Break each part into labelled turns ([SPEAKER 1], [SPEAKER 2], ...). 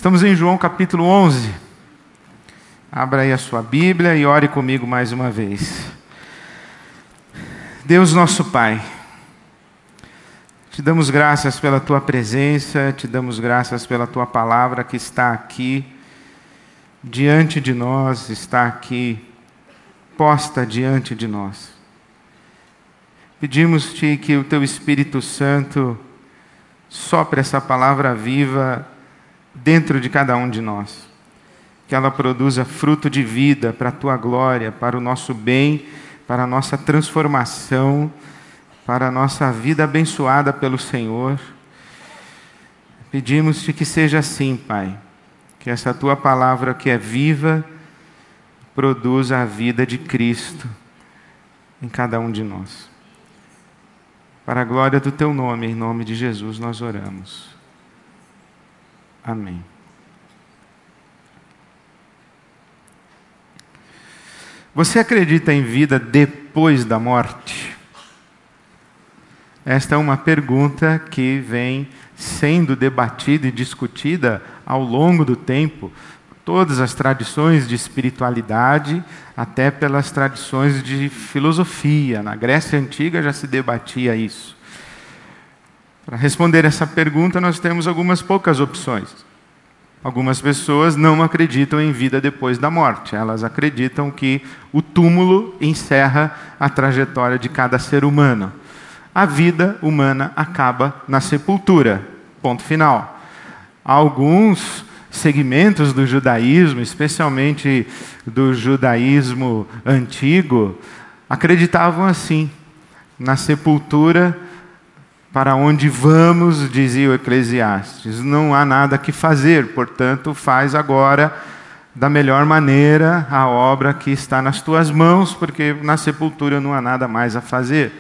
[SPEAKER 1] Estamos em João capítulo 11. Abra aí a sua Bíblia e ore comigo mais uma vez. Deus nosso Pai, te damos graças pela Tua presença, te damos graças pela Tua palavra que está aqui diante de nós, está aqui posta diante de nós. Pedimos-te que o Teu Espírito Santo sopre essa palavra viva dentro de cada um de nós. Que ela produza fruto de vida para a Tua glória, para o nosso bem, para a nossa transformação, para a nossa vida abençoada pelo Senhor. Pedimos-te que seja assim, Pai. Que essa Tua palavra que é viva produza a vida de Cristo em cada um de nós. Para a glória do Teu nome, em nome de Jesus nós oramos. Amém. Você acredita em vida depois da morte? Esta é uma pergunta que vem sendo debatida e discutida ao longo do tempo, todas as tradições de espiritualidade, até pelas tradições de filosofia. Na Grécia Antiga já se debatia isso. Para responder essa pergunta, nós temos algumas poucas opções. Algumas pessoas não acreditam em vida depois da morte. Elas acreditam que o túmulo encerra a trajetória de cada ser humano. A vida humana acaba na sepultura. Ponto final. Alguns segmentos do judaísmo, especialmente do judaísmo antigo, acreditavam assim, na sepultura para onde vamos, dizia o Eclesiastes. Não há nada que fazer, portanto, faz agora da melhor maneira a obra que está nas tuas mãos, porque na sepultura não há nada mais a fazer.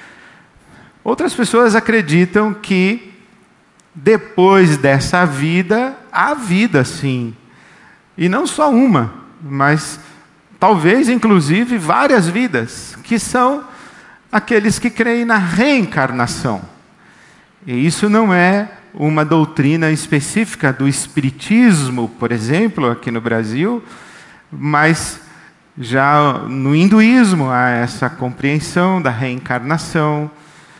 [SPEAKER 1] Outras pessoas acreditam que depois dessa vida, há vida sim. E não só uma, mas talvez inclusive várias vidas, que são aqueles que creem na reencarnação. E isso não é uma doutrina específica do Espiritismo, por exemplo, aqui no Brasil, mas já no hinduísmo há essa compreensão da reencarnação.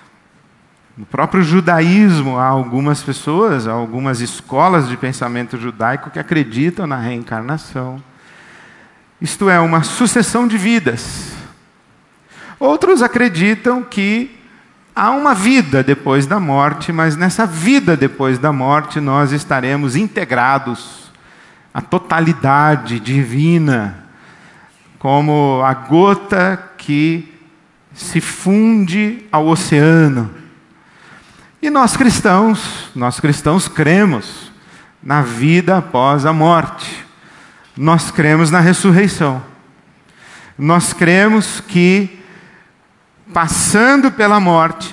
[SPEAKER 1] No próprio judaísmo há algumas pessoas, há algumas escolas de pensamento judaico que acreditam na reencarnação. Isto é, uma sucessão de vidas. Outros acreditam que há uma vida depois da morte, mas nessa vida depois da morte nós estaremos integrados à totalidade divina, como a gota que se funde ao oceano. E nós cristãos cremos na vida após a morte. Nós cremos na ressurreição. Nós cremos que passando pela morte,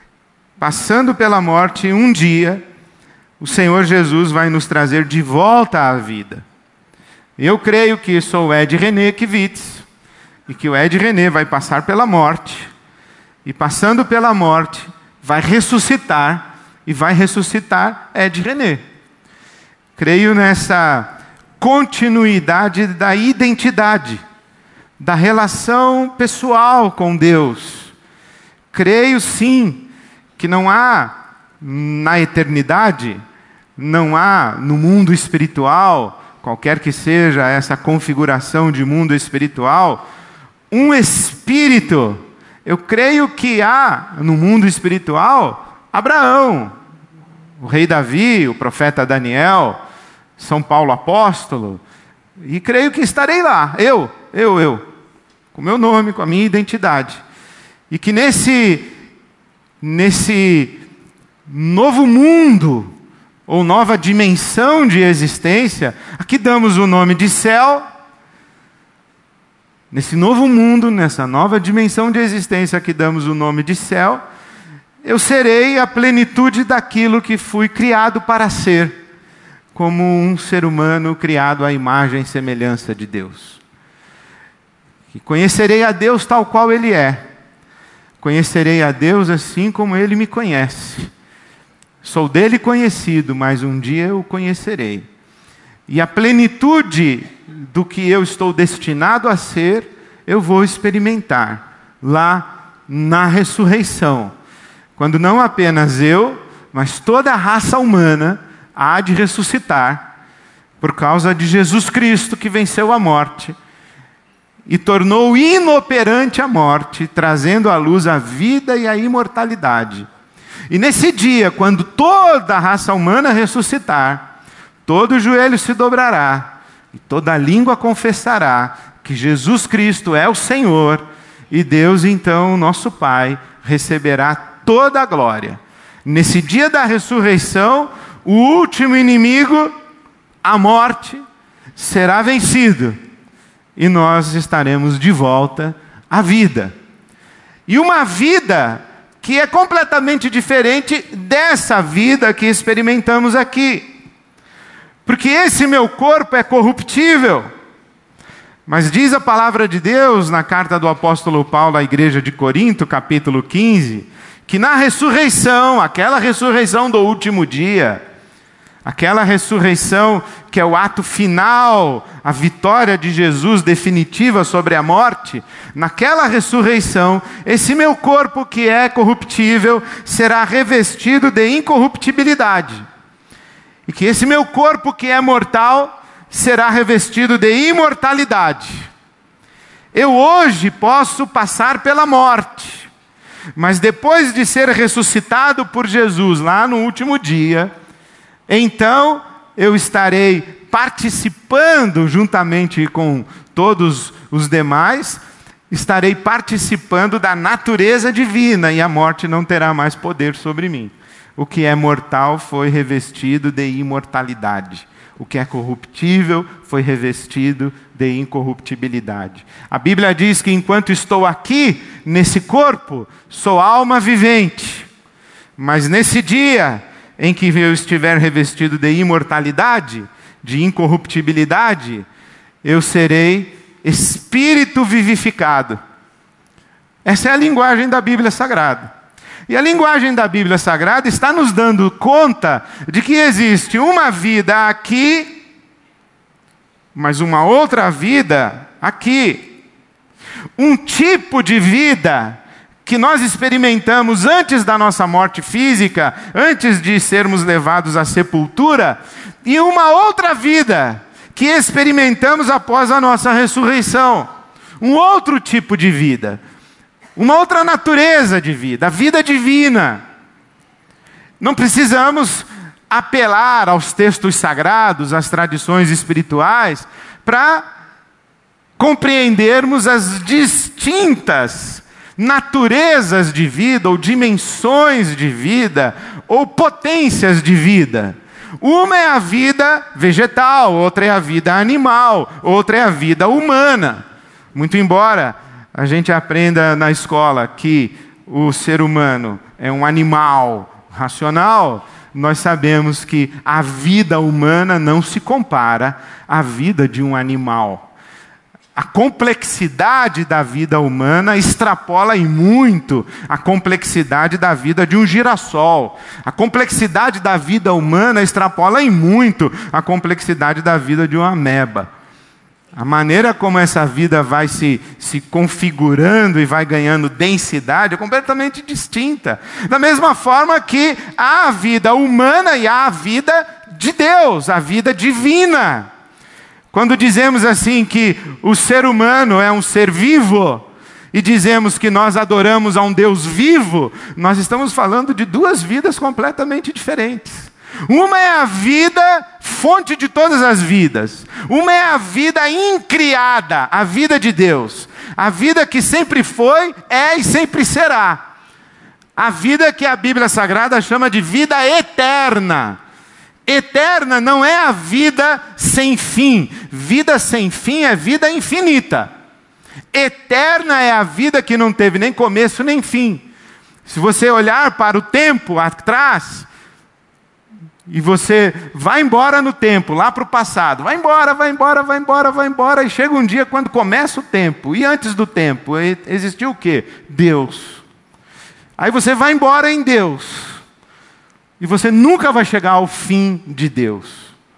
[SPEAKER 1] um dia, o Senhor Jesus vai nos trazer de volta à vida. Eu creio que sou o Ed René Kivitz, e que o Ed René vai passar pela morte, e passando pela morte, vai ressuscitar, e vai ressuscitar Ed René. Creio nessa continuidade da identidade, da relação pessoal com Deus. Creio sim que não há na eternidade, não há no mundo espiritual, qualquer que seja essa configuração de mundo espiritual, um espírito. Eu creio que há no mundo espiritual Abraão, o rei Davi, o profeta Daniel, São Paulo apóstolo, e creio que estarei lá, eu, com meu nome, com a minha identidade. E que nesse novo mundo, ou nova dimensão de existência, aqui damos o nome de céu. Nesse novo mundo, nessa nova dimensão de existência, aqui damos o nome de céu, eu serei a plenitude daquilo que fui criado para ser, como um ser humano criado à imagem e semelhança de Deus. E conhecerei a Deus tal qual Ele é. Conhecerei a Deus assim como Ele me conhece. Sou dele conhecido, mas um dia eu o conhecerei. E a plenitude do que eu estou destinado a ser, eu vou experimentar lá na ressurreição. Quando não apenas eu, mas toda a raça humana há de ressuscitar por causa de Jesus Cristo, que venceu a morte e tornou inoperante a morte, trazendo à luz a vida e a imortalidade. E nesse dia, quando toda a raça humana ressuscitar, todo joelho se dobrará e toda língua confessará que Jesus Cristo é o Senhor, e Deus, então, nosso Pai, receberá toda a glória. Nesse dia da ressurreição, o último inimigo, a morte, será vencido e nós estaremos de volta à vida. E uma vida que é completamente diferente dessa vida que experimentamos aqui. Porque esse meu corpo é corruptível. Mas diz a palavra de Deus na carta do apóstolo Paulo à igreja de Corinto, capítulo 15, que na ressurreição, aquela ressurreição do último dia, aquela ressurreição que é o ato final, a vitória de Jesus definitiva sobre a morte, naquela ressurreição, esse meu corpo que é corruptível será revestido de incorruptibilidade. E que esse meu corpo que é mortal será revestido de imortalidade. Eu hoje posso passar pela morte, mas depois de ser ressuscitado por Jesus lá no último dia, então eu estarei participando juntamente com todos os demais, estarei participando da natureza divina e a morte não terá mais poder sobre mim. O que é mortal foi revestido de imortalidade. O que é corruptível foi revestido de incorruptibilidade. A Bíblia diz que enquanto estou aqui, nesse corpo, sou alma vivente. Mas nesse dia em que eu estiver revestido de imortalidade, de incorruptibilidade, eu serei espírito vivificado. Essa é a linguagem da Bíblia Sagrada. E a linguagem da Bíblia Sagrada está nos dando conta de que existe uma vida aqui, mas uma outra vida aqui. Um tipo de vida que nós experimentamos antes da nossa morte física, antes de sermos levados à sepultura, e uma outra vida que experimentamos após a nossa ressurreição. Um outro tipo de vida. Uma outra natureza de vida, a vida divina. Não precisamos apelar aos textos sagrados, às tradições espirituais, para compreendermos as distintas naturezas de vida, ou dimensões de vida, ou potências de vida. Uma é a vida vegetal, outra é a vida animal, outra é a vida humana. Muito embora a gente aprenda na escola que o ser humano é um animal racional, nós sabemos que a vida humana não se compara à vida de um animal. A complexidade da vida humana extrapola em muito a complexidade da vida de um girassol. A complexidade da vida humana extrapola em muito a complexidade da vida de uma ameba. A maneira como essa vida vai se configurando e vai ganhando densidade é completamente distinta. Da mesma forma que há a vida humana e há a vida de Deus, a vida divina. Quando dizemos assim que o ser humano é um ser vivo, e dizemos que nós adoramos a um Deus vivo, nós estamos falando de duas vidas completamente diferentes. Uma é a vida, fonte de todas as vidas. Uma é a vida incriada, a vida de Deus. A vida que sempre foi, é e sempre será. A vida que a Bíblia Sagrada chama de vida eterna. Eterna não é a vida sem fim. Vida sem fim é vida infinita. Eterna é a vida que não teve nem começo nem fim. Se você olhar para o tempo atrás, e você vai embora no tempo, lá para o passado, vai embora, vai embora, vai embora, vai embora, e chega um dia quando começa o tempo, e antes do tempo, existiu o quê? Deus. Aí você vai embora em Deus, e você nunca vai chegar ao fim de Deus.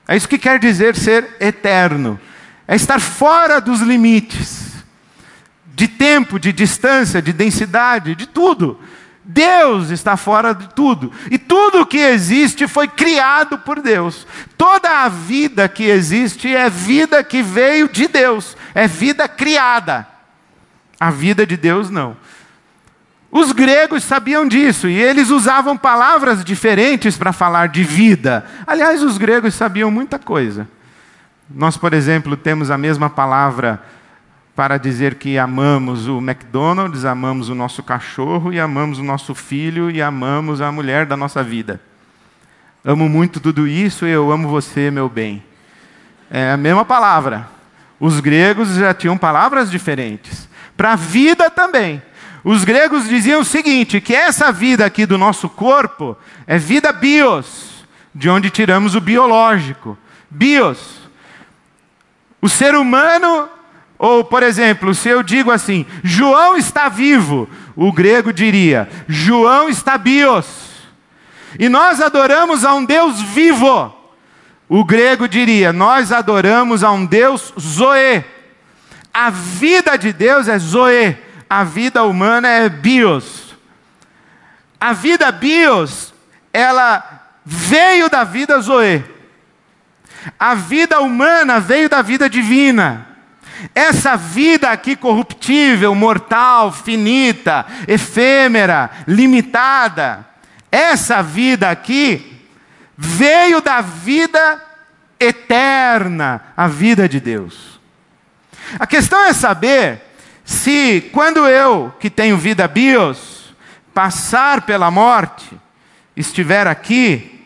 [SPEAKER 1] É isso que quer dizer ser eterno. É estar fora dos limites de tempo, de distância, de densidade, de tudo. Deus está fora de tudo. E tudo que existe foi criado por Deus. Toda a vida que existe é vida que veio de Deus. É vida criada. A vida de Deus não. Os gregos sabiam disso e eles usavam palavras diferentes para falar de vida. Aliás, os gregos sabiam muita coisa. Nós, por exemplo, temos a mesma palavra para dizer que amamos o McDonald's, amamos o nosso cachorro e amamos o nosso filho e amamos a mulher da nossa vida. Amo muito tudo isso e eu amo você, meu bem. É a mesma palavra. Os gregos já tinham palavras diferentes. Para a vida também. Os gregos diziam o seguinte, que essa vida aqui do nosso corpo é vida bios, de onde tiramos o biológico. Bios. O ser humano, ou por exemplo, se eu digo assim, João está vivo, o grego diria, João está bios. E nós adoramos a um Deus vivo. O grego diria, nós adoramos a um Deus zoe. A vida de Deus é zoe. A vida humana é bios. A vida bios, ela veio da vida zoe. A vida humana veio da vida divina. Essa vida aqui corruptível, mortal, finita, efêmera, limitada, essa vida aqui veio da vida eterna, a vida de Deus. A questão é saber se quando eu, que tenho vida bios, passar pela morte, estiver aqui,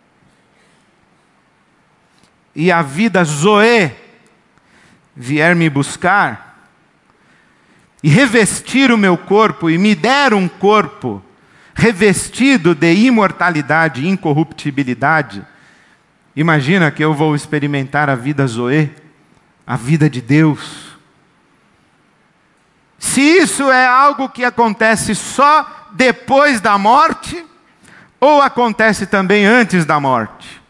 [SPEAKER 1] e a vida zoe vier me buscar, e revestir o meu corpo, e me der um corpo revestido de imortalidade e incorruptibilidade, imagina que eu vou experimentar a vida zoe, a vida de Deus. Se isso é algo que acontece só depois da morte, ou acontece também antes da morte?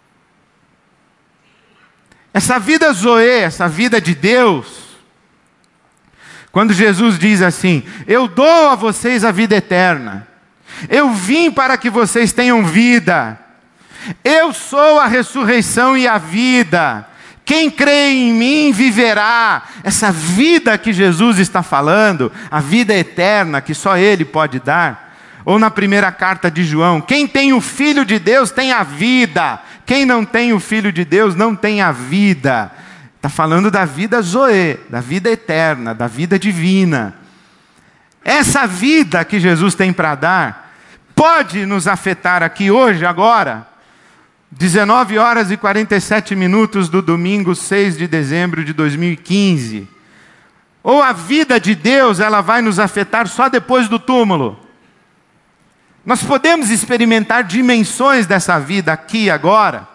[SPEAKER 1] Essa vida zoe, essa vida de Deus, quando Jesus diz assim, eu dou a vocês a vida eterna, eu vim para que vocês tenham vida, eu sou a ressurreição e a vida, quem crê em mim viverá. Essa vida que Jesus está falando, a vida eterna que só Ele pode dar. Ou na primeira carta de João, quem tem o Filho de Deus tem a vida. Quem não tem o Filho de Deus não tem a vida. Está falando da vida zoe, da vida eterna, da vida divina. Essa vida que Jesus tem para dar, pode nos afetar aqui hoje, agora. 19 horas e 47 minutos do domingo 6 de dezembro de 2015. Ou a vida de Deus, ela vai nos afetar só depois do túmulo. Nós podemos experimentar dimensões dessa vida aqui agora.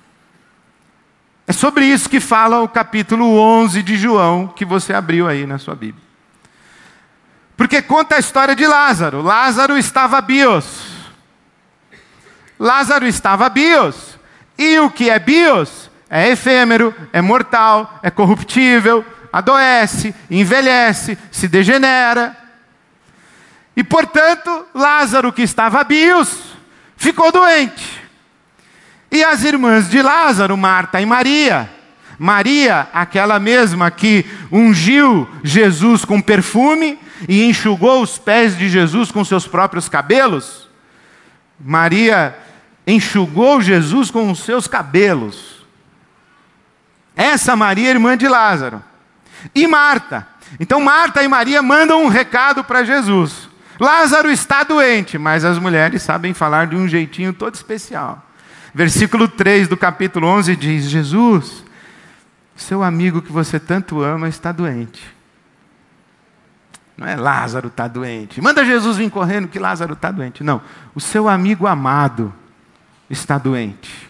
[SPEAKER 1] É sobre isso que fala o capítulo 11 de João, que você abriu aí na sua Bíblia. Porque conta a história de Lázaro. Lázaro estava bios. Lázaro estava bios. E o que é bios? É efêmero, é mortal, é corruptível, adoece, envelhece, se degenera. E portanto, Lázaro, que estava bios, ficou doente. E as irmãs de Lázaro, Marta e Maria, Maria, aquela mesma que ungiu Jesus com perfume e enxugou os pés de Jesus com seus próprios cabelos, Maria enxugou Jesus com os seus cabelos. Essa Maria é irmã de Lázaro. E Marta. Então Marta e Maria mandam um recado para Jesus. Lázaro está doente, mas as mulheres sabem falar de um jeitinho todo especial. Versículo 3 do capítulo 11 diz, Jesus, seu amigo que você tanto ama está doente. Não é Lázaro está doente. Manda Jesus vir correndo que Lázaro está doente. Não, o seu amigo amado está doente.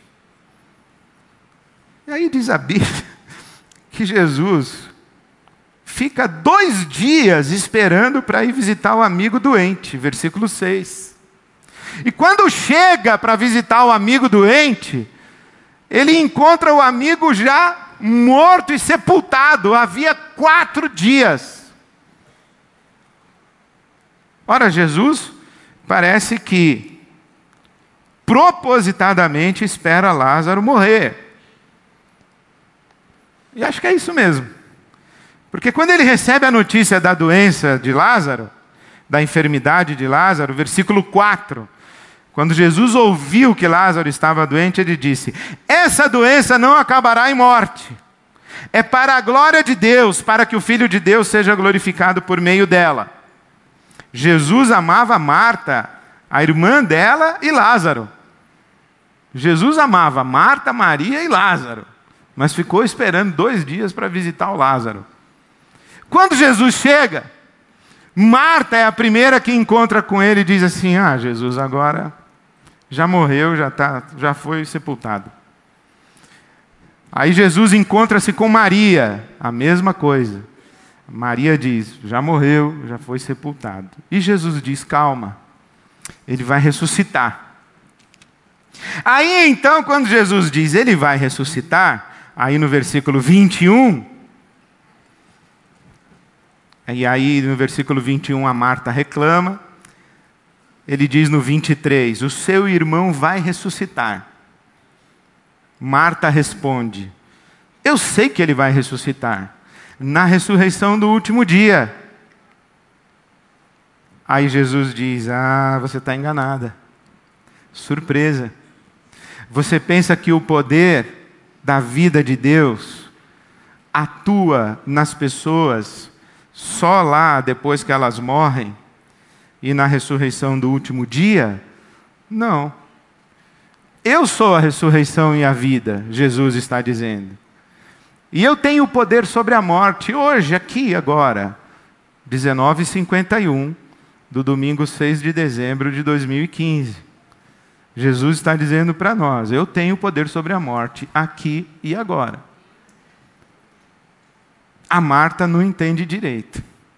[SPEAKER 1] E aí diz a Bíblia que Jesus fica 2 dias esperando para ir visitar o amigo doente. Versículo 6. E quando chega para visitar o amigo doente, ele encontra o amigo já morto e sepultado, havia 4 dias. Ora, Jesus parece que propositadamente espera Lázaro morrer. E acho que é isso mesmo. Porque quando ele recebe a notícia da doença de Lázaro, da enfermidade de Lázaro, versículo 4, quando Jesus ouviu que Lázaro estava doente, ele disse: essa doença não acabará em morte. É para a glória de Deus, para que o Filho de Deus seja glorificado por meio dela. Jesus amava Marta, a irmã dela, e Lázaro. Jesus amava Marta, Maria e Lázaro, mas ficou esperando 2 dias para visitar o Lázaro. Quando Jesus chega, Marta é a primeira que encontra com ele e diz assim: ah, Jesus, agora já morreu, já foi sepultado. Aí Jesus encontra-se com Maria, a mesma coisa. Maria diz: já morreu, já foi sepultado. E Jesus diz: calma, ele vai ressuscitar. Aí então, quando Jesus diz ele vai ressuscitar, aí no versículo 21, e aí no versículo 21 a Marta reclama, ele diz no 23, o seu irmão vai ressuscitar. Marta responde: eu sei que ele vai ressuscitar, na ressurreição do último dia. Aí Jesus diz: ah, você está enganada. Surpresa. Você pensa que o poder da vida de Deus atua nas pessoas só lá depois que elas morrem e na ressurreição do último dia? Não. Eu sou a ressurreição e a vida, Jesus está dizendo. E eu tenho o poder sobre a morte, hoje, aqui, agora. 19h51, do domingo 6 de dezembro de 2015. Jesus está dizendo para nós: eu tenho o poder sobre a morte, aqui e agora. A Marta não entende direito.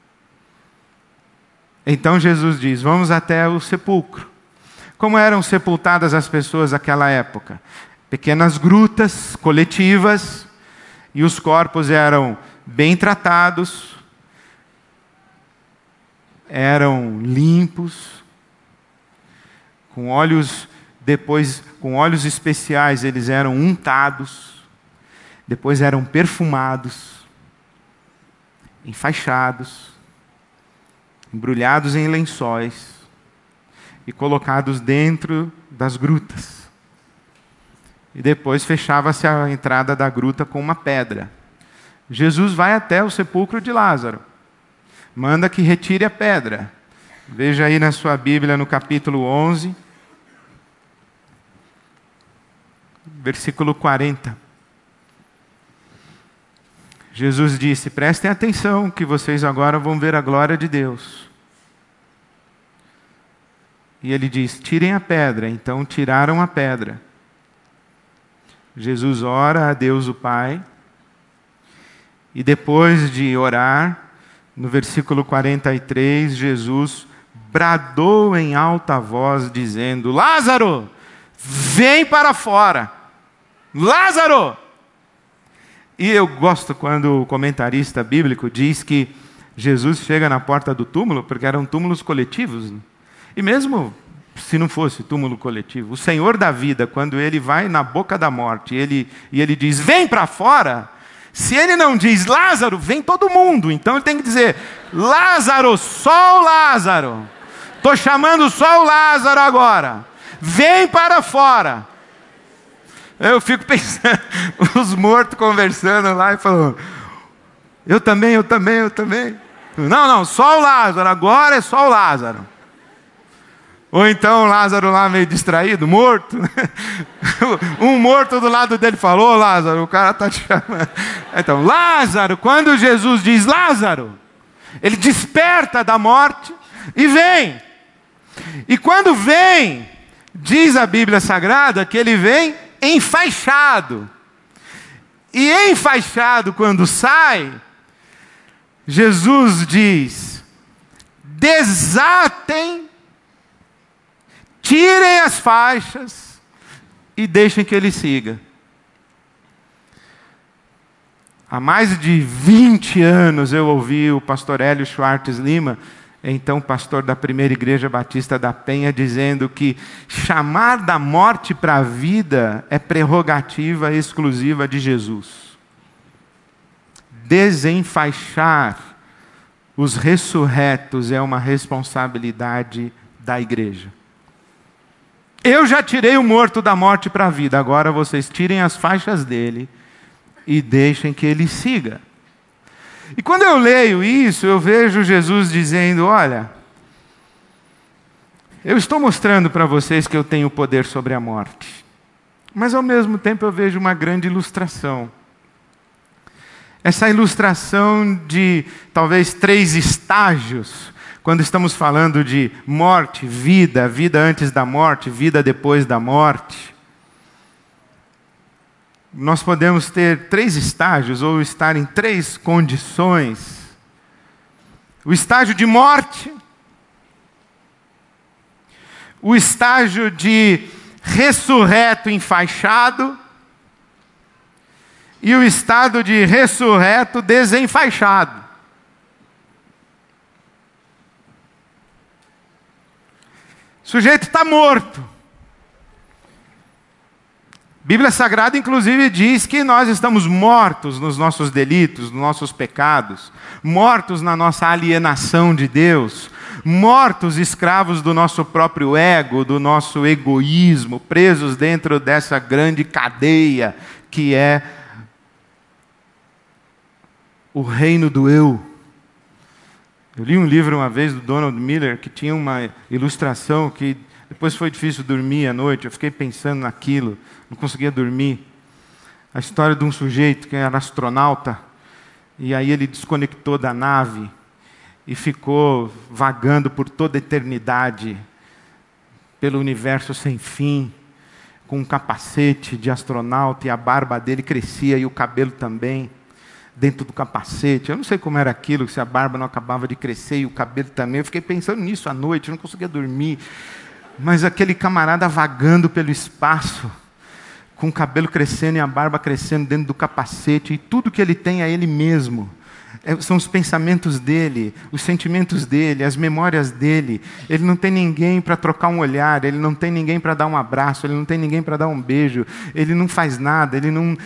[SPEAKER 1] Então Jesus diz: vamos até o sepulcro. Como eram sepultadas as pessoas naquela época? Pequenas grutas coletivas, e os corpos eram bem tratados, eram limpos, com óleos, depois com óleos especiais eles eram untados, depois eram perfumados, enfaixados, embrulhados em lençóis e colocados dentro das grutas. E depois fechava-se a entrada da gruta com uma pedra. Jesus vai até o sepulcro de Lázaro. Manda que retire a pedra. Veja aí na sua Bíblia, no capítulo 11, versículo 40. Jesus disse: prestem atenção, que vocês agora vão ver a glória de Deus. E ele diz: tirem a pedra. Então tiraram a pedra. Jesus ora a Deus o Pai. E depois de orar, no versículo 43, Jesus bradou em alta voz, dizendo: Lázaro, vem para fora! Lázaro! E eu gosto quando o comentarista bíblico diz que Jesus chega na porta do túmulo, porque eram túmulos coletivos, né? E mesmo se não fosse túmulo coletivo, o Senhor da vida, quando ele vai na boca da morte e ele diz: vem para fora, se ele não diz Lázaro, vem todo mundo. Então ele tem que dizer: Lázaro, só o Lázaro, estou chamando só o Lázaro agora, vem para fora. Eu fico pensando, os mortos conversando lá e falando: eu também. Não, só o Lázaro, agora é só o Lázaro. Ou então o Lázaro lá meio distraído, morto. Um morto do lado dele falou: Lázaro, o cara está te chamando. Então, Lázaro, quando Jesus diz Lázaro, ele desperta da morte e vem. E quando vem, diz a Bíblia Sagrada que ele vem enfaixado. E enfaixado, quando sai, Jesus diz: desatem, tirem as faixas e deixem que ele siga. Há mais de 20 anos eu ouvi o pastor Hélio Schwartz Lima, então pastor da Primeira Igreja Batista da Penha, dizendo que chamar da morte para a vida é prerrogativa exclusiva de Jesus. Desenfaixar os ressurretos é uma responsabilidade da igreja. Eu já tirei o morto da morte para a vida, agora vocês tirem as faixas dele e deixem que ele siga. E quando eu leio isso, eu vejo Jesus dizendo: olha, eu estou mostrando para vocês que eu tenho poder sobre a morte, mas ao mesmo tempo eu vejo uma grande ilustração. Essa ilustração de talvez 3 estágios, quando estamos falando de morte, vida, vida antes da morte, vida depois da morte. Nós podemos ter 3 estágios, ou estar em 3 condições. O estágio de morte, o estágio de ressurreto enfaixado, e o estado de ressurreto desenfaixado. O sujeito está morto. A Bíblia Sagrada, inclusive, diz que nós estamos mortos nos nossos delitos, nos nossos pecados, mortos na nossa alienação de Deus, mortos escravos do nosso próprio ego, do nosso egoísmo, presos dentro dessa grande cadeia que é o reino do eu. Eu li um livro uma vez do Donald Miller que tinha uma ilustração que depois foi difícil dormir à noite. Eu fiquei pensando naquilo, não conseguia dormir. A história de um sujeito que era astronauta e aí ele desconectou da nave e ficou vagando por toda a eternidade, pelo universo sem fim, com um capacete de astronauta e a barba dele crescia e o cabelo também. Dentro do capacete, eu não sei como era aquilo, se a barba não acabava de crescer e o cabelo também. Eu fiquei pensando nisso à noite, eu não conseguia dormir. Mas aquele camarada vagando pelo espaço, com o cabelo crescendo e a barba crescendo dentro do capacete, e tudo que ele tem é ele mesmo. São os pensamentos dele, os sentimentos dele, as memórias dele. Ele não tem ninguém para trocar um olhar, ele não tem ninguém para dar um abraço, ele não tem ninguém para dar um beijo, ele não faz nada, ele não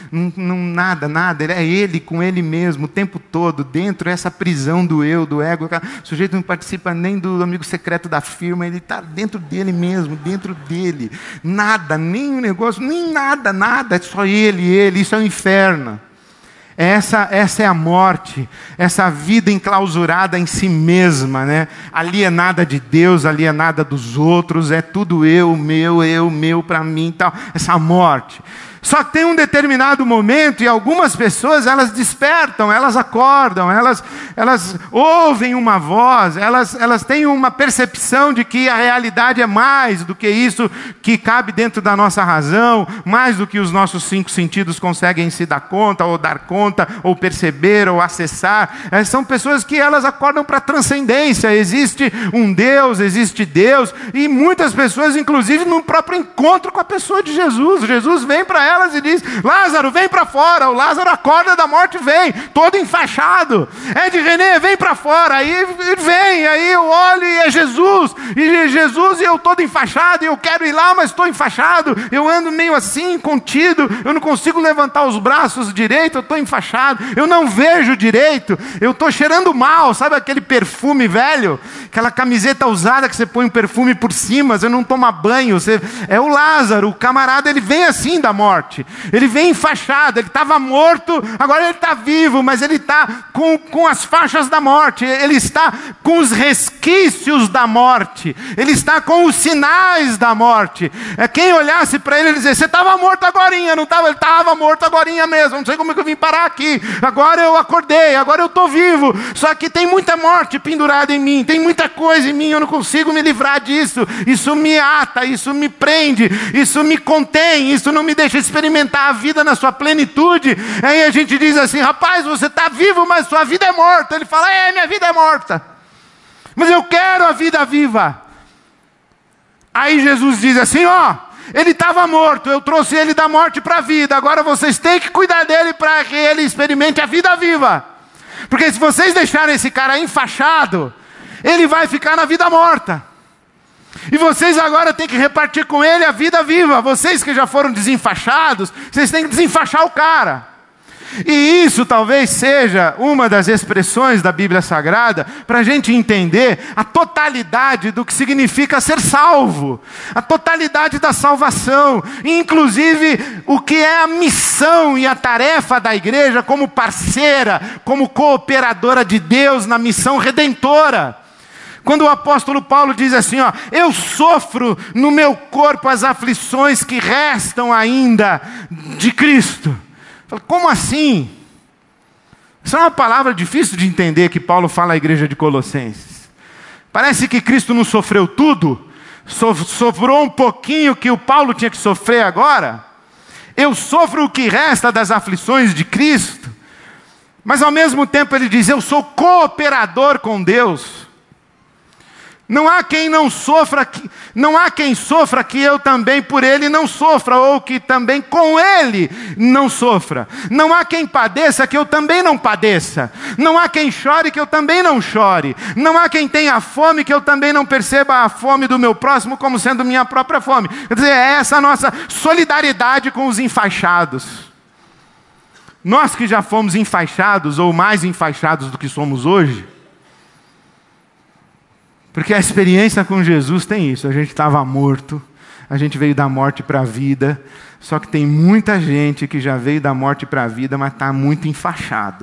[SPEAKER 1] nada. É ele com ele mesmo, o tempo todo, dentro dessa prisão do eu, do ego. O sujeito não participa nem do amigo secreto da firma, ele está dentro dele mesmo, dentro dele. Nada, nem um negócio, nem nada, é só ele, isso é o inferno. Essa é a morte, essa vida enclausurada em si mesma, né? Alienada de Deus, alienada dos outros, é tudo eu, meu para mim e tal, essa morte. Só que tem um determinado momento, e algumas pessoas, elas despertam, elas acordam, elas ouvem uma voz, elas têm uma percepção de que a realidade é mais do que isso que cabe dentro da nossa razão, mais do que os nossos 5 sentidos conseguem se dar conta, ou perceber, ou acessar. São pessoas que elas acordam para a transcendência. Existe um Deus, existe Deus, e muitas pessoas, inclusive, no próprio encontro com a pessoa de Jesus. Jesus vem para elas e diz: Lázaro, vem para fora. O Lázaro acorda da morte, vem, todo enfaixado. Ed René, vem para fora. Aí vem, aí eu olho e é Jesus. E eu todo enfaixado, e eu quero ir lá, mas estou enfaixado. Eu ando meio assim, contido. Eu não consigo levantar os braços direito, eu estou enfaixado. Eu não vejo direito. Eu estou cheirando mal, sabe aquele perfume velho? Aquela camiseta usada que você põe um perfume por cima, você não toma banho. É o Lázaro, o camarada, ele vem assim da morte. Ele vem enfaixado, ele estava morto, agora ele está vivo, mas ele está com as faixas da morte, ele está com os resquícios da morte, ele está com os sinais da morte. Quem olhasse para ele e dizia: você estava morto agorinha, não estava? Ele estava morto agorinha mesmo, não sei como é que eu vim parar aqui, agora eu acordei, agora eu estou vivo, só que tem muita morte pendurada em mim, tem muita coisa em mim, eu não consigo me livrar disso, isso me ata, isso me prende, isso me contém, isso não me deixa experimentar a vida na sua plenitude. Aí a gente diz assim: rapaz, você está vivo, mas sua vida é morta. Ele fala: minha vida é morta, mas eu quero a vida viva. Aí Jesus diz assim: ele estava morto, eu trouxe ele da morte para a vida, agora vocês têm que cuidar dele para que ele experimente a vida viva. Porque se vocês deixarem esse cara enfaixado, ele vai ficar na vida morta. E vocês agora têm que repartir com ele a vida viva. Vocês que já foram desenfaixados, vocês têm que desenfaixar o cara. E isso talvez seja uma das expressões da Bíblia Sagrada para a gente entender a totalidade do que significa ser salvo, a totalidade da salvação, inclusive o que é a missão e a tarefa da igreja como parceira, como cooperadora de Deus na missão redentora. Quando o apóstolo Paulo diz assim, ó, eu sofro no meu corpo as aflições que restam ainda de Cristo. Como assim? Isso é uma palavra difícil de entender que Paulo fala à igreja de Colossenses. Parece que Cristo não sofreu tudo, sofreu um pouquinho que o Paulo tinha que sofrer agora. Eu sofro o que resta das aflições de Cristo, mas ao mesmo tempo ele diz, eu sou cooperador com Deus. Não há quem não sofra, não há quem sofra que eu também por ele não sofra, ou que também com ele não sofra. Não há quem padeça que eu também não padeça. Não há quem chore que eu também não chore. Não há quem tenha fome que eu também não perceba a fome do meu próximo como sendo minha própria fome. Quer dizer, é essa a nossa solidariedade com os enfaixados. Nós que já fomos enfaixados, ou mais enfaixados do que somos hoje, porque a experiência com Jesus tem isso, a gente estava morto, a gente veio da morte para a vida, só que tem muita gente que já veio da morte para a vida, mas está muito enfaixado.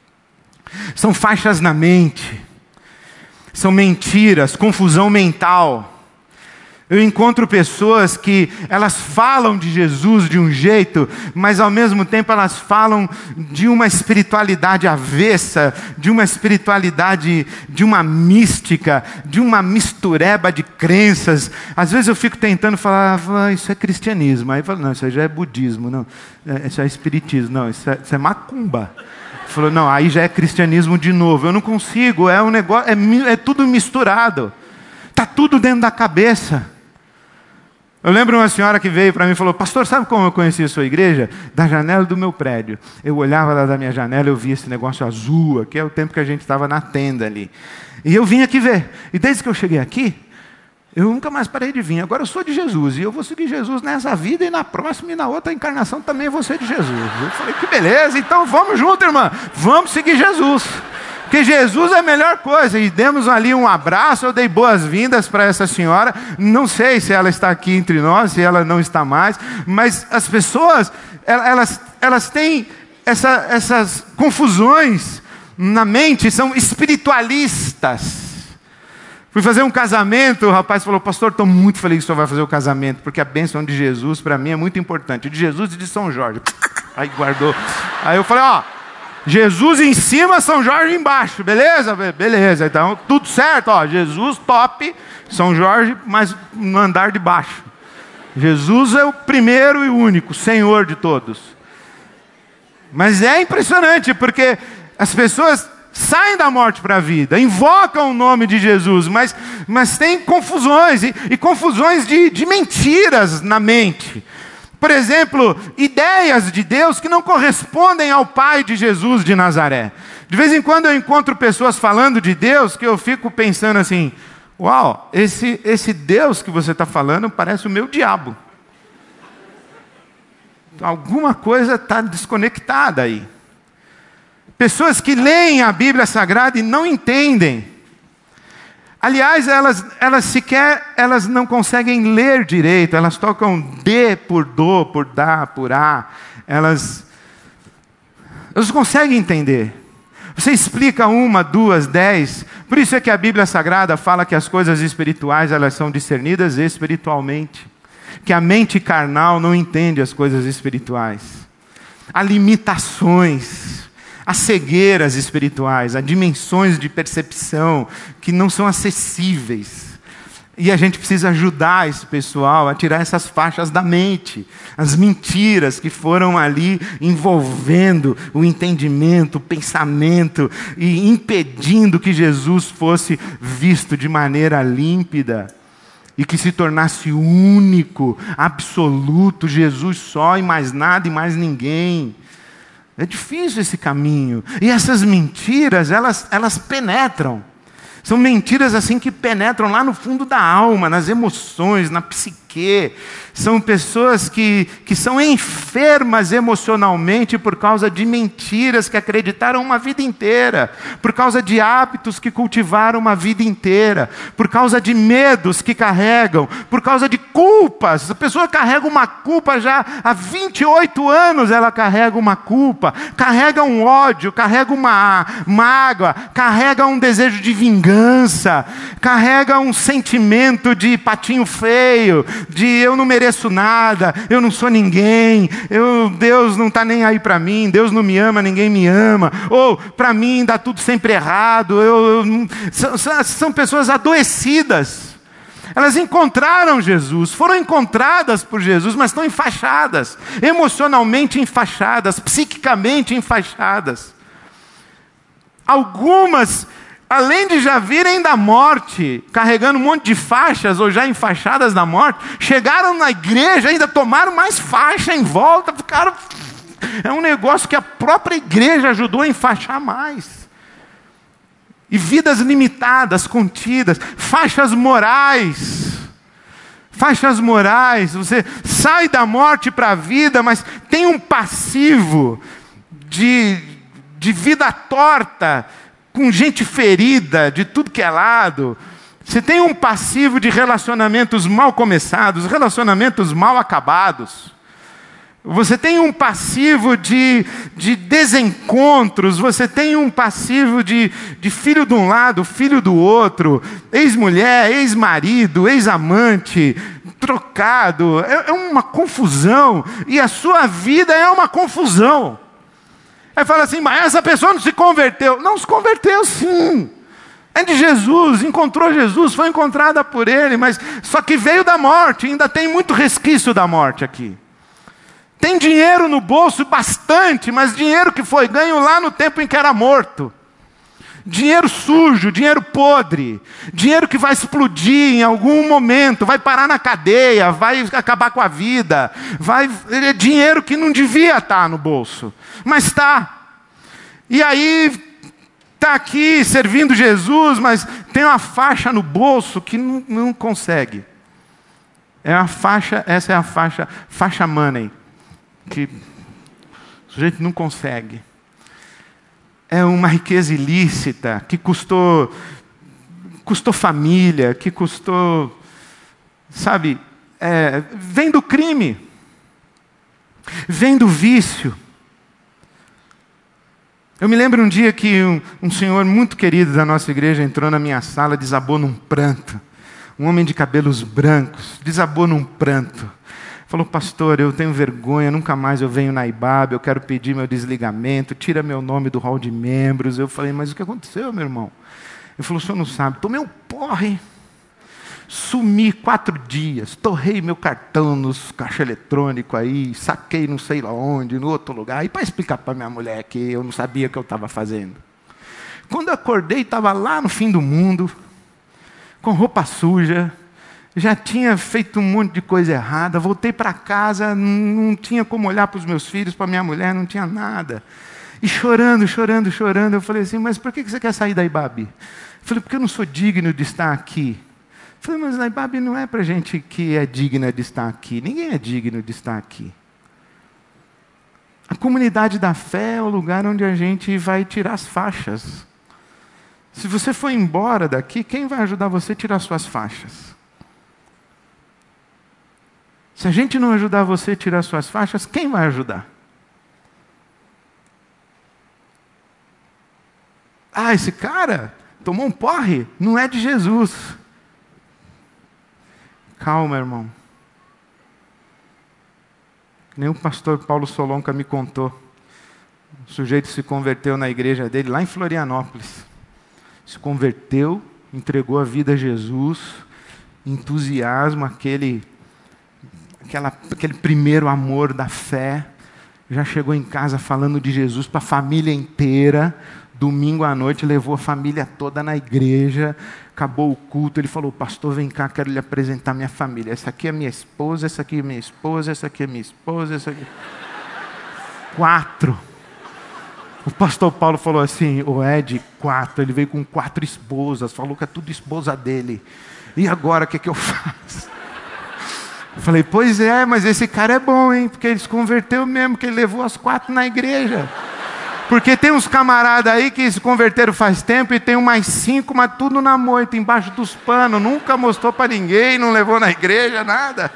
[SPEAKER 1] São faixas na mente, são mentiras, confusão mental. Eu encontro pessoas que elas falam de Jesus de um jeito, mas ao mesmo tempo elas falam de uma espiritualidade avessa, de uma espiritualidade, de uma mística, de uma mistureba de crenças. Às vezes eu fico tentando falar, isso é cristianismo. Aí eu falo, não, isso aí já é budismo, não, isso é espiritismo, não, isso é macumba. Falou, não, aí já é cristianismo de novo. Eu não consigo, é um negócio, é tudo misturado. Está tudo dentro da cabeça. Eu lembro uma senhora que veio para mim e falou, pastor, sabe como eu conheci a sua igreja? Da janela do meu prédio. Eu olhava lá da minha janela e eu via esse negócio azul, que é o tempo que a gente estava na tenda ali. E eu vim aqui ver. E desde que eu cheguei aqui, eu nunca mais parei de vir. Agora eu sou de Jesus. E eu vou seguir Jesus nessa vida e na próxima e na outra encarnação também eu vou ser de Jesus. Eu falei, que beleza, então vamos junto, irmã. Vamos seguir Jesus. Porque Jesus é a melhor coisa. E demos ali um abraço, eu dei boas-vindas para essa senhora. Não sei se ela está aqui entre nós, se ela não está mais. Mas as pessoas, elas têm essas confusões na mente, são espiritualistas. Fui fazer um casamento, o rapaz falou, pastor, estou muito feliz que o senhor vai fazer o casamento, porque a bênção de Jesus para mim é muito importante. De Jesus e de São Jorge. Aí guardou. Aí eu falei, Jesus em cima, São Jorge embaixo, beleza? Beleza, então tudo certo, Jesus top, São Jorge, mas no andar de baixo. Jesus é o primeiro e único, Senhor de todos. Mas é impressionante, porque as pessoas saem da morte para a vida, invocam o nome de Jesus, mas tem confusões, e confusões de mentiras na mente. Por exemplo, ideias de Deus que não correspondem ao Pai de Jesus de Nazaré. De vez em quando eu encontro pessoas falando de Deus que eu fico pensando assim, uau, esse Deus que você está falando parece o meu diabo. Alguma coisa está desconectada aí. Pessoas que leem a Bíblia Sagrada e não entendem. Aliás, elas não conseguem ler direito, elas tocam D por do, por dá, por a. Elas não conseguem entender. Você explica 1, 2, 10. Por isso é que a Bíblia Sagrada fala que as coisas espirituais elas são discernidas espiritualmente. Que a mente carnal não entende as coisas espirituais. Há limitações. Há cegueiras espirituais, há dimensões de percepção que não são acessíveis. E a gente precisa ajudar esse pessoal a tirar essas faixas da mente, as mentiras que foram ali envolvendo o entendimento, o pensamento e impedindo que Jesus fosse visto de maneira límpida e que se tornasse único, absoluto, Jesus só e mais nada e mais ninguém. É difícil esse caminho. E essas mentiras, elas penetram. São mentiras assim que penetram lá no fundo da alma, nas emoções, na psique. São pessoas que são enfermas emocionalmente por causa de mentiras que acreditaram uma vida inteira, por causa de hábitos que cultivaram uma vida inteira, por causa de medos que carregam, por causa de culpas. A pessoa carrega uma culpa já há 28 anos, ela carrega uma culpa, carrega um ódio, carrega uma mágoa, carrega um desejo de vingança, carrega um sentimento de patinho feio, de eu não mereço nada, eu não sou ninguém, Deus não está nem aí para mim, Deus não me ama, ninguém me ama, ou para mim dá tudo sempre errado. São pessoas adoecidas. Elas encontraram Jesus, foram encontradas por Jesus, mas estão enfaixadas, emocionalmente enfaixadas, psiquicamente enfaixadas. Algumas, além de já virem da morte, carregando um monte de faixas, ou já enfaixadas da morte, chegaram na igreja, ainda tomaram mais faixa em volta, ficaram... É um negócio que a própria igreja ajudou a enfaixar mais. E vidas limitadas, contidas, faixas morais. Faixas morais, você sai da morte para a vida, mas tem um passivo de vida torta, com gente ferida de tudo que é lado. Você tem um passivo de relacionamentos mal começados, relacionamentos mal acabados. Você tem um passivo de desencontros, você tem um passivo de filho de um lado, filho do outro, ex-mulher, ex-marido, ex-amante, trocado. É uma confusão, e a sua vida é uma confusão. Aí fala assim, mas essa pessoa não se converteu. Não, se converteu sim. É de Jesus, encontrou Jesus, foi encontrada por Ele, mas só que veio da morte, ainda tem muito resquício da morte aqui. Tem dinheiro no bolso bastante, mas dinheiro que foi ganho lá no tempo em que era morto. Dinheiro sujo, dinheiro podre, dinheiro que vai explodir em algum momento, vai parar na cadeia, vai acabar com a vida, é dinheiro que não devia estar no bolso, mas está. E aí está aqui servindo Jesus, mas tem uma faixa no bolso que não consegue. Essa é a faixa money, que o sujeito não consegue. É uma riqueza ilícita, que custou família, que custou, sabe, vem do crime, vem do vício. Eu me lembro um dia que um senhor muito querido da nossa igreja entrou na minha sala, desabou num pranto. Um homem de cabelos brancos, desabou num pranto. Falou, pastor, eu tenho vergonha, nunca mais eu venho na IBAB, eu quero pedir meu desligamento, tira meu nome do hall de membros. Eu falei, mas o que aconteceu, meu irmão? Ele falou, o senhor não sabe, tomei um porre, sumi 4 dias, torrei meu cartão nos caixa eletrônico aí, saquei não sei lá onde, no outro lugar, e para explicar para minha mulher que eu não sabia o que eu estava fazendo. Quando eu acordei, estava lá no fim do mundo, com roupa suja, já tinha feito um monte de coisa errada, voltei para casa, não tinha como olhar para os meus filhos, para minha mulher, não tinha nada. E chorando, eu falei assim, mas por que você quer sair da IBAB? Eu falei, porque eu não sou digno de estar aqui. Eu falei, mas a IBAB não é para gente que é digna de estar aqui, ninguém é digno de estar aqui. A comunidade da fé é o lugar onde a gente vai tirar as faixas. Se você for embora daqui, quem vai ajudar você a tirar suas faixas? Se a gente não ajudar você a tirar suas faixas, quem vai ajudar? Ah, esse cara tomou um porre? Não é de Jesus. Calma, irmão. Nem o pastor Paulo Solonca me contou. O sujeito se converteu na igreja dele, lá em Florianópolis. Se converteu, entregou a vida a Jesus, entusiasmo, aquele primeiro amor da fé, já chegou em casa falando de Jesus para a família inteira, domingo à noite levou a família toda na igreja, acabou o culto, ele falou, pastor, vem cá, quero lhe apresentar minha família, essa aqui é minha esposa, essa aqui é minha esposa, essa aqui é minha esposa, essa aqui... 4. O pastor Paulo falou assim, o Ed, 4, ele veio com 4 esposas, falou que é tudo esposa dele. E agora, o que eu faço? Eu falei, pois é, mas esse cara é bom, hein? Porque ele se converteu mesmo, que ele levou as 4 na igreja. Porque tem uns camaradas aí que se converteram faz tempo e tem mais 5, mas tudo na moita, embaixo dos panos. Nunca mostrou para ninguém, não levou na igreja, nada.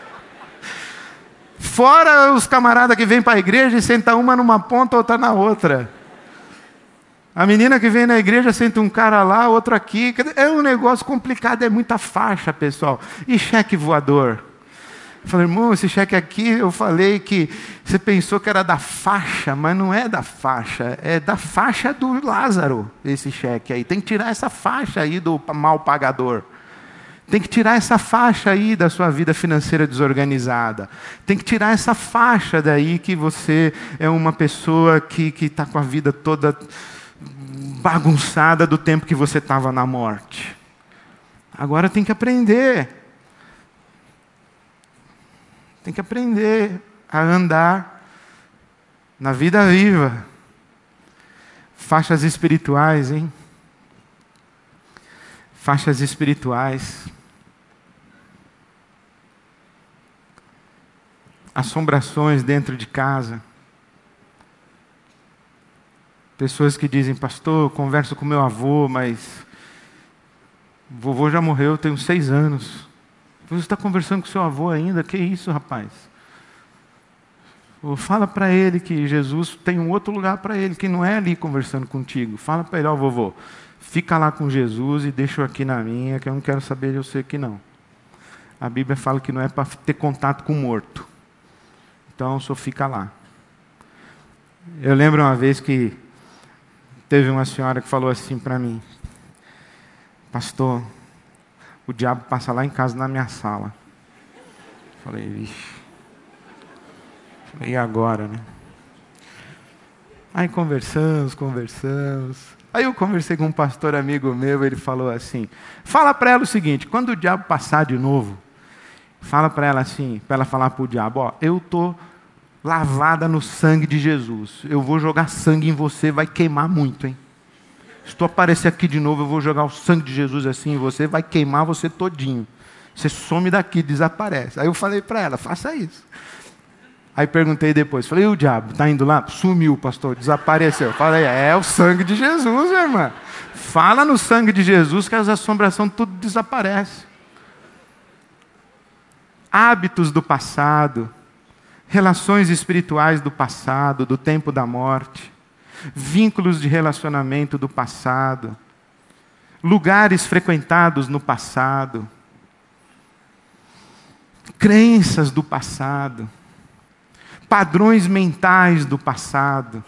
[SPEAKER 1] Fora os camaradas que vêm para a igreja e sentam uma numa ponta, outra na outra. A menina que vem na igreja senta um cara lá, outro aqui. É um negócio complicado, é muita faixa, pessoal. E cheque voador? Eu falei, irmão, esse cheque aqui, eu falei que você pensou que era da faixa, mas não é da faixa, é da faixa do Lázaro, esse cheque aí. Tem que tirar essa faixa aí do mal pagador. Tem que tirar essa faixa aí da sua vida financeira desorganizada. Tem que tirar essa faixa daí que você é uma pessoa que está com a vida toda bagunçada do tempo que você estava na morte. Agora tem que aprender. Tem que aprender a andar na vida viva. Faixas espirituais, hein? Faixas espirituais. Assombrações dentro de casa. Pessoas que dizem, pastor, eu converso com meu avô, mas vovô já morreu, eu tenho 6 anos. Você está conversando com seu avô ainda? Que isso, rapaz? Fala para ele que Jesus tem um outro lugar para ele, que não é ali conversando contigo. Fala para ele, ó vovô, fica lá com Jesus e deixa eu aqui na minha, que eu não quero saber de você aqui não. A Bíblia fala que não é para ter contato com o morto. Então, só fica lá. Eu lembro uma vez que teve uma senhora que falou assim para mim, pastor, o diabo passa lá em casa na minha sala. Falei, vixe. E agora, né? Aí conversamos. Aí eu conversei com um pastor amigo meu, ele falou assim, fala para ela o seguinte, quando o diabo passar de novo, fala para ela assim, para ela falar para o diabo, ó, eu estou lavada no sangue de Jesus, eu vou jogar sangue em você, vai queimar muito, hein? Se tu aparecer aqui de novo, eu vou jogar o sangue de Jesus assim em você, vai queimar você todinho. Você some daqui, desaparece. Aí eu falei para ela, faça isso. Aí perguntei depois, falei, e o diabo, está indo lá? Sumiu, pastor, desapareceu. Falei, é o sangue de Jesus, minha irmã. Fala no sangue de Jesus que as assombrações tudo desaparece. Hábitos do passado, relações espirituais do passado, do tempo da morte, vínculos de relacionamento do passado, lugares frequentados no passado, crenças do passado, padrões mentais do passado,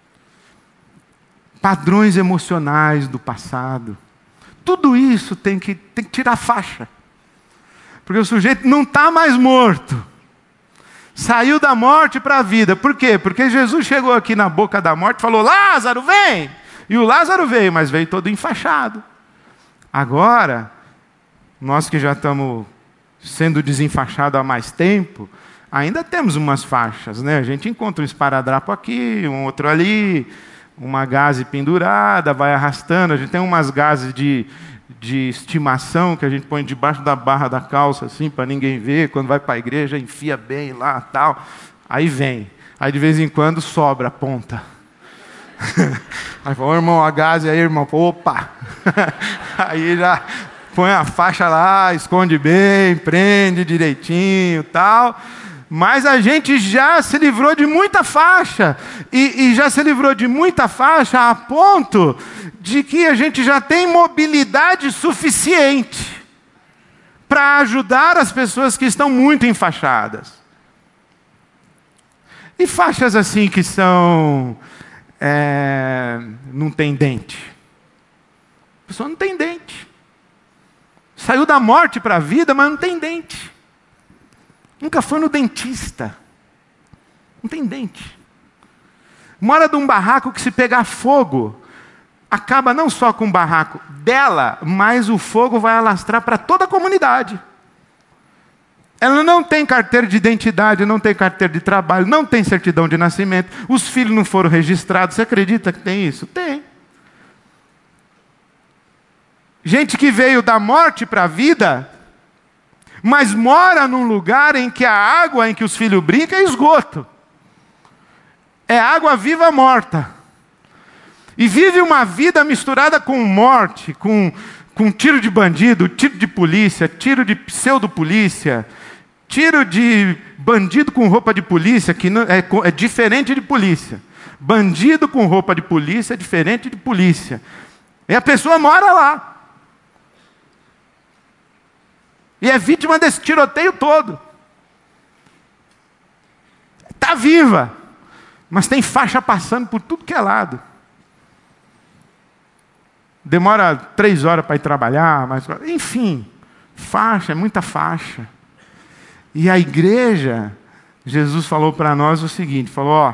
[SPEAKER 1] padrões emocionais do passado. Tudo isso tem que tirar faixa. Porque o sujeito não está mais morto. Saiu da morte para a vida. Por quê? Porque Jesus chegou aqui na boca da morte e falou, Lázaro, vem! E o Lázaro veio, mas veio todo enfaixado. Agora, nós que já estamos sendo desenfaixados há mais tempo, ainda temos umas faixas, né? A gente encontra um esparadrapo aqui, um outro ali, uma gaze pendurada, vai arrastando. A gente tem umas gases de estimação que a gente põe debaixo da barra da calça, assim, para ninguém ver. Quando vai para a igreja, enfia bem lá, tal. Aí vem. Aí de vez em quando sobra a ponta. Aí fala, irmão, a gaze aí, irmão. Opa! Aí já põe a faixa lá, esconde bem, prende direitinho, tal. Mas a gente já se livrou de muita faixa. E já se livrou de muita faixa a ponto de que a gente já tem mobilidade suficiente para ajudar as pessoas que estão muito enfaixadas. E faixas assim que são... não tem dente. A pessoa não tem dente. Saiu da morte para a vida, mas não tem dente. Nunca foi no dentista. Não tem dente. Mora num barraco que se pegar fogo, acaba não só com o barraco dela, mas o fogo vai alastrar para toda a comunidade. Ela não tem carteira de identidade, não tem carteira de trabalho, não tem certidão de nascimento, os filhos não foram registrados. Você acredita que tem isso? Tem. Gente que veio da morte para a vida, mas mora num lugar em que a água em que os filhos brincam é esgoto. É água viva morta. E vive uma vida misturada com morte, com tiro de bandido, tiro de polícia, tiro de pseudo-polícia, tiro de bandido com roupa de polícia, que não, é diferente de polícia. Bandido com roupa de polícia é diferente de polícia. E a pessoa mora lá. E é vítima desse tiroteio todo. Está viva, mas tem faixa passando por tudo que é lado. Demora 3 horas para ir trabalhar, mas, enfim, faixa, é muita faixa. E a igreja, Jesus falou para nós o seguinte, falou, ó,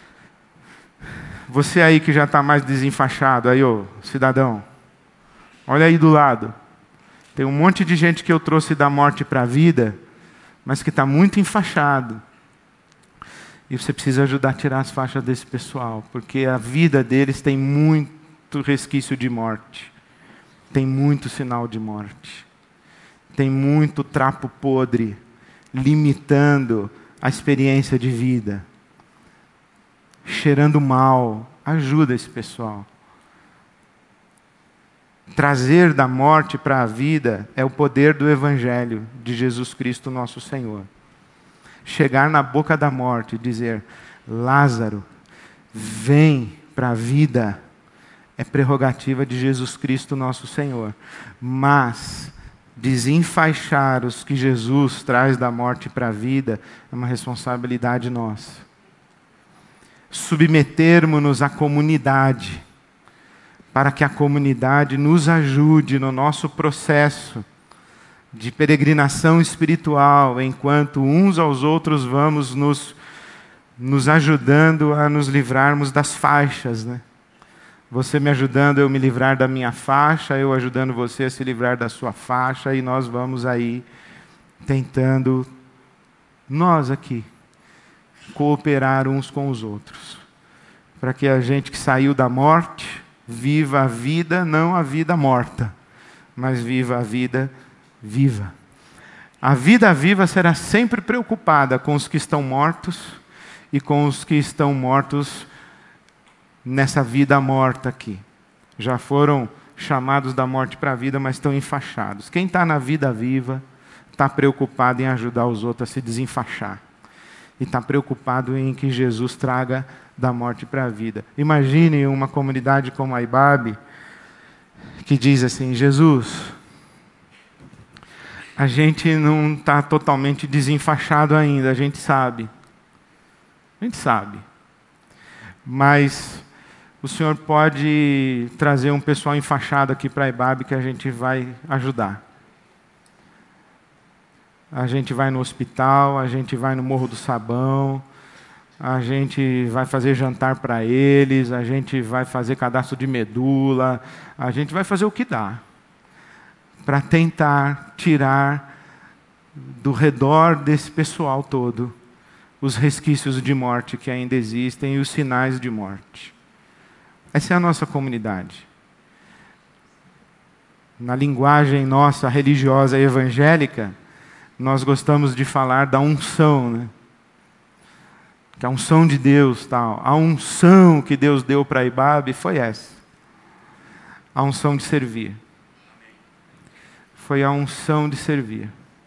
[SPEAKER 1] você aí que já está mais desenfaixado, aí, ô, cidadão, olha aí do lado. Tem um monte de gente que eu trouxe da morte para a vida, mas que está muito enfaixado. E você precisa ajudar a tirar as faixas desse pessoal, porque a vida deles tem muito resquício de morte. Tem muito sinal de morte. Tem muito trapo podre, limitando a experiência de vida. Cheirando mal. Ajuda esse pessoal. Trazer da morte para a vida é o poder do Evangelho de Jesus Cristo, nosso Senhor. Chegar na boca da morte e dizer, Lázaro, vem para a vida, é prerrogativa de Jesus Cristo, nosso Senhor. Mas desenfaixar os que Jesus traz da morte para a vida é uma responsabilidade nossa. Submetermos-nos à comunidade, para que a comunidade nos ajude no nosso processo de peregrinação espiritual, enquanto uns aos outros vamos nos ajudando a nos livrarmos das faixas, né? Você me ajudando a eu me livrar da minha faixa, eu ajudando você a se livrar da sua faixa, e nós vamos aí tentando, nós aqui, cooperar uns com os outros, para que a gente que saiu da morte viva a vida, não a vida morta, mas viva a vida viva. A vida viva será sempre preocupada com os que estão mortos e com os que estão mortos nessa vida morta aqui. Já foram chamados da morte para a vida, mas estão enfaixados. Quem está na vida viva está preocupado em ajudar os outros a se desenfaixar. E está preocupado em que Jesus traga da morte para a vida. Imagine uma comunidade como a IBAB, que diz assim, Jesus, a gente não está totalmente desenfaixado ainda, a gente sabe. Mas o Senhor pode trazer um pessoal enfaixado aqui para a IBAB que a gente vai ajudar. A gente vai no hospital, a gente vai no Morro do Sabão, a gente vai fazer jantar para eles, a gente vai fazer cadastro de medula, a gente vai fazer o que dá para tentar tirar do redor desse pessoal todo os resquícios de morte que ainda existem e os sinais de morte. Essa é a nossa comunidade. Na linguagem nossa religiosa e evangélica, nós gostamos de falar da unção, né? Que a unção de Deus, tal. A unção que Deus deu para a IBAB foi essa. A unção de servir. Foi a unção de servir.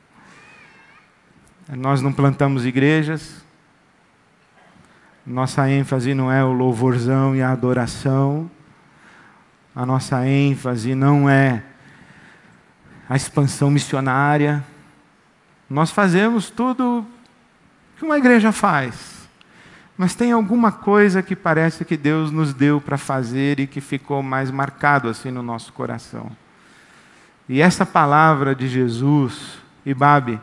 [SPEAKER 1] Nós não plantamos igrejas. Nossa ênfase não é o louvorzão e a adoração. A nossa ênfase não é a expansão missionária. Nós fazemos tudo que uma igreja faz. Mas tem alguma coisa que parece que Deus nos deu para fazer e que ficou mais marcado assim no nosso coração. E essa palavra de Jesus, IBAB,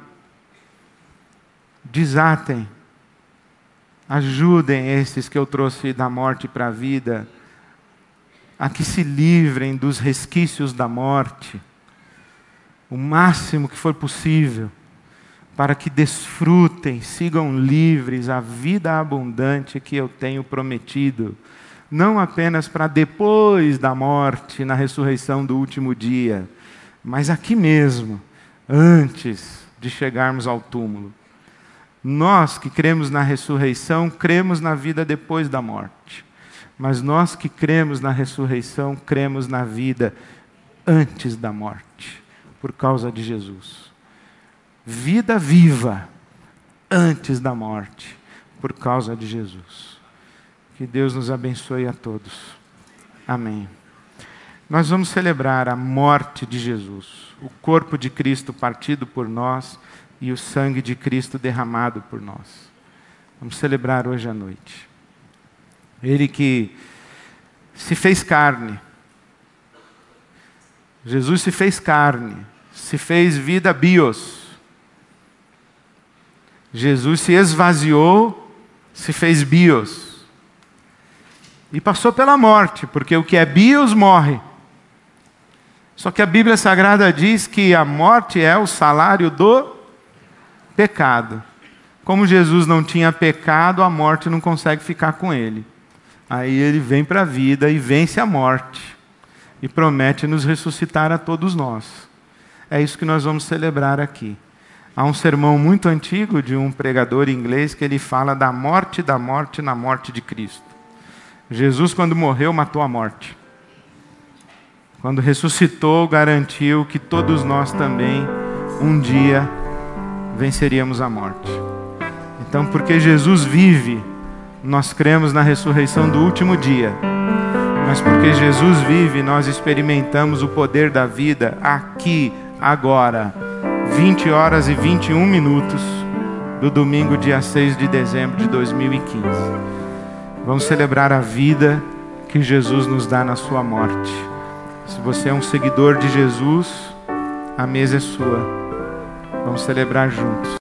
[SPEAKER 1] desatem, ajudem esses que eu trouxe da morte para a vida, a que se livrem dos resquícios da morte, o máximo que for possível, para que desfrutem, sigam livres a vida abundante que eu tenho prometido, não apenas para depois da morte, na ressurreição do último dia, mas aqui mesmo, antes de chegarmos ao túmulo. Nós que cremos na ressurreição, cremos na vida depois da morte. Mas nós que cremos na ressurreição, cremos na vida antes da morte, por causa de Jesus. Vida viva antes da morte, por causa de Jesus. Que Deus nos abençoe a todos. Amém. Nós vamos celebrar a morte de Jesus, o corpo de Cristo partido por nós e o sangue de Cristo derramado por nós. Vamos celebrar hoje à noite. Ele que se fez carne. Jesus se fez carne, se fez vida bios. Jesus se esvaziou, se fez bios. E passou pela morte, porque o que é bios morre. Só que a Bíblia Sagrada diz que a morte é o salário do pecado. Como Jesus não tinha pecado, a morte não consegue ficar com ele. Aí ele vem para a vida e vence a morte. E promete nos ressuscitar a todos nós. É isso que nós vamos celebrar aqui. Há um sermão muito antigo de um pregador inglês que ele fala da morte na morte de Cristo. Jesus, quando morreu, matou a morte. Quando ressuscitou, garantiu que todos nós também, um dia, venceríamos a morte. Então, porque Jesus vive, nós cremos na ressurreição do último dia. Mas porque Jesus vive, nós experimentamos o poder da vida aqui, agora, 20 horas e 21 minutos do domingo, dia 6 de dezembro de 2015. Vamos celebrar a vida que Jesus nos dá na sua morte. Se você é um seguidor de Jesus, a mesa é sua. Vamos celebrar juntos.